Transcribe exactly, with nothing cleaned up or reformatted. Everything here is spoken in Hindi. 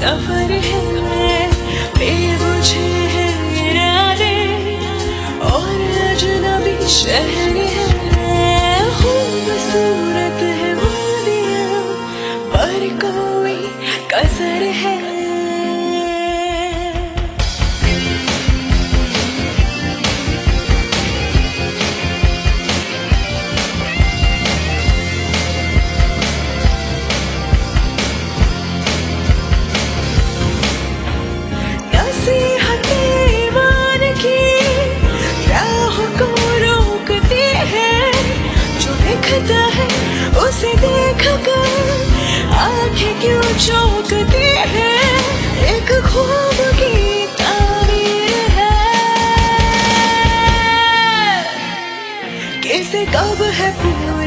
सफर है, बेवजह है इरादे और अजनबी शहर है। खूबसूरत है वादियाँ पर कोई कसर है। दिखता है उसे देखकर आंखें क्यों चौंकती हैं, एक ख्वाब की तारीर है। किसे कब है